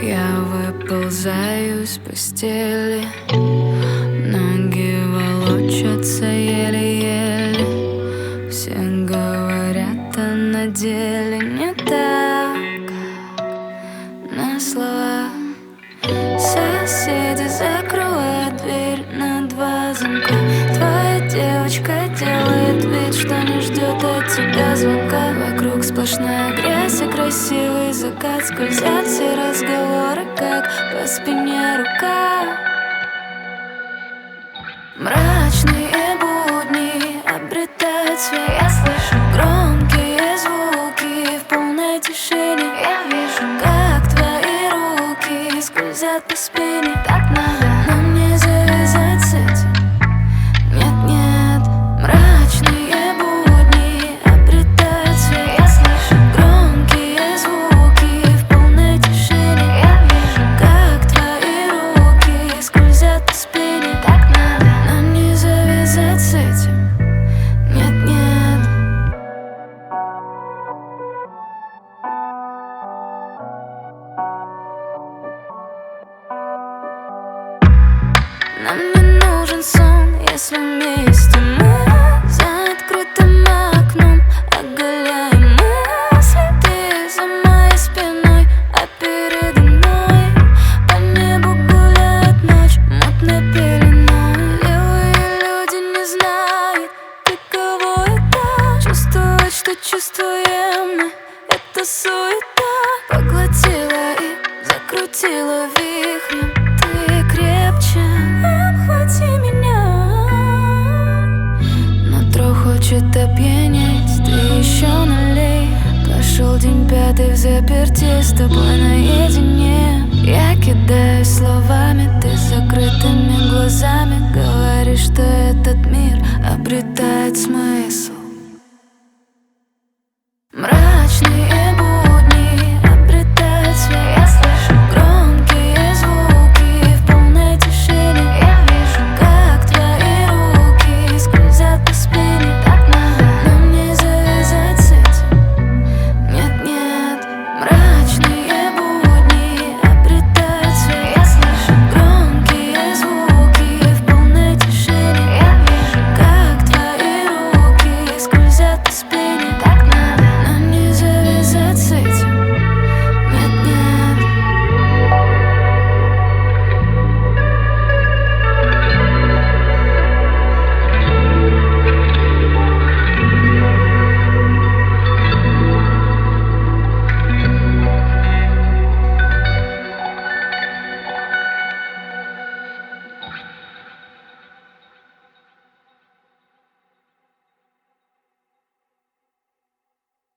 Я выползаю с постели, ноги волочатся еле-еле. Все говорят, а на деле не так, на словах. Соседи закрывают дверь на 2 замка. Твоя девочка делает вид, что не ждет от тебя звонка. Вокруг сплошная грязь и красивый закат. Скользят все разговоры, как по спине рука. Мрачные будни обретают свет. Я слышу громкие звуки в полной тишине. Я вижу, как твои руки скользят по спине. Так надо, но мне завязать с этим. Нет-нет, мрачные будни обретают свет. Я слышу громкие звуки в полной тишине. Я вижу, как твои руки скользят по спине. Так надо, но мне завязать с этим. Нет-нет. Нам не нужен сон, если вместе мы за открытым окном оголяем мысли. Ты за моей спиной, а передо мной по небу гуляет ночь мутной пеленой. Левые люди не знают, ты кого это. Чувствовать, что чувствуем мы, это суета. Поглотила и закрутила вихрем. Ты крепче, обхвати меня. Нутро хочет опьянеть, ты еще налей. Пошел день 5 в заперти, с тобой наедине. Я кидаюсь словами, ты с закрытыми глазами говоришь, что этот мир обретает смысл.